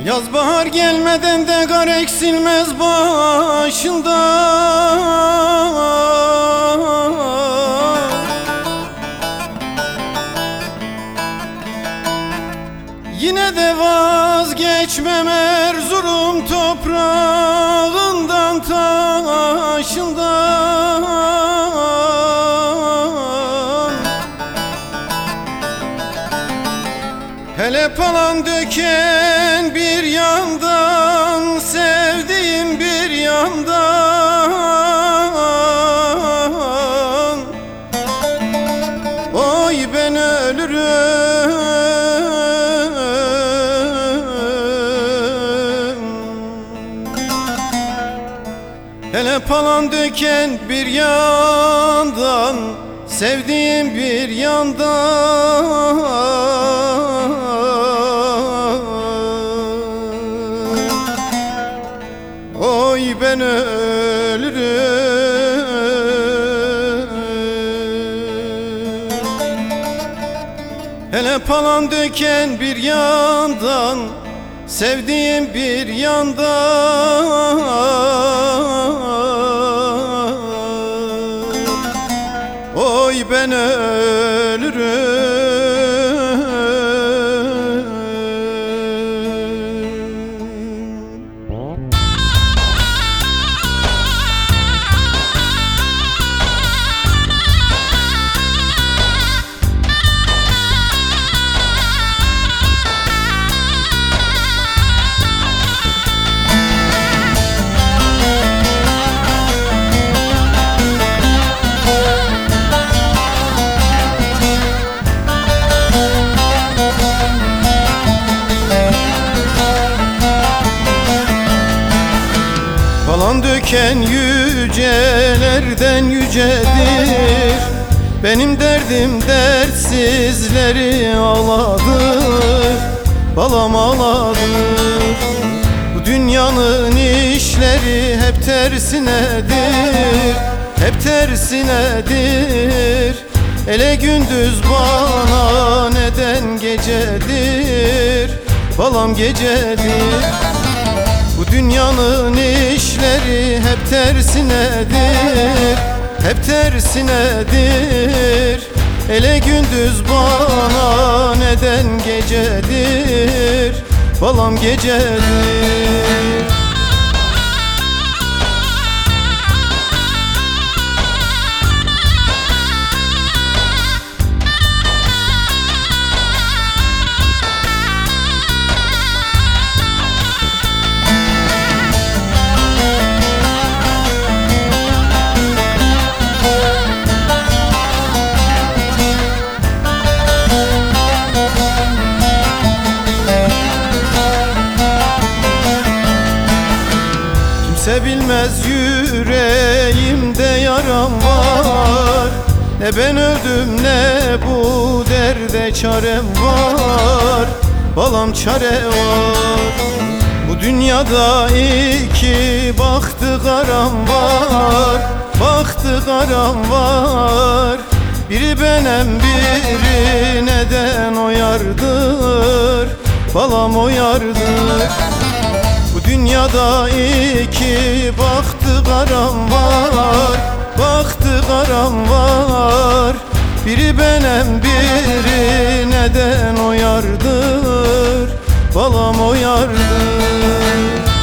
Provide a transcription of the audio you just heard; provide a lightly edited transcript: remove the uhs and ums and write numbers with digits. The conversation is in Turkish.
Yaz bahar gelmeden de kar eksilmez başında. Yine de vazgeçmem Erzurum toprağından, taşından. Hele palan döken bir yandan, sevdiğim bir yandan. Oy ben ölürüm. Hele palan döken bir yandan, sevdiğim bir yandan. Oy ben ölürüm. Hele palan döken bir yandan, sevdiğim bir yandan. Oy ben ölürüm. Palan döken yücelerden yücedir. Benim derdim dertsizleri ağladır, balam ağladır. Bu dünyanın işleri hep tersinedir, hep tersinedir. Ele gündüz bana neden gecedir, balam gecedir. Bu dünyanın işleri hep tersinedir, hep tersinedir. Ele gündüz bana neden gecedir, balam gecedir. Kimse bilmez yüreğimde yaram var. Ne ben öldüm ne bu derde çarem var, balam çare var. Bu dünyada iki bahtı karam var, bahtı karam var. Biri benim biri neden o yardır, balam o yardır. Bu dünyada iki bahtı karam var, bahtı karam var. Biri benim biri neden o yardır, balam o yardır.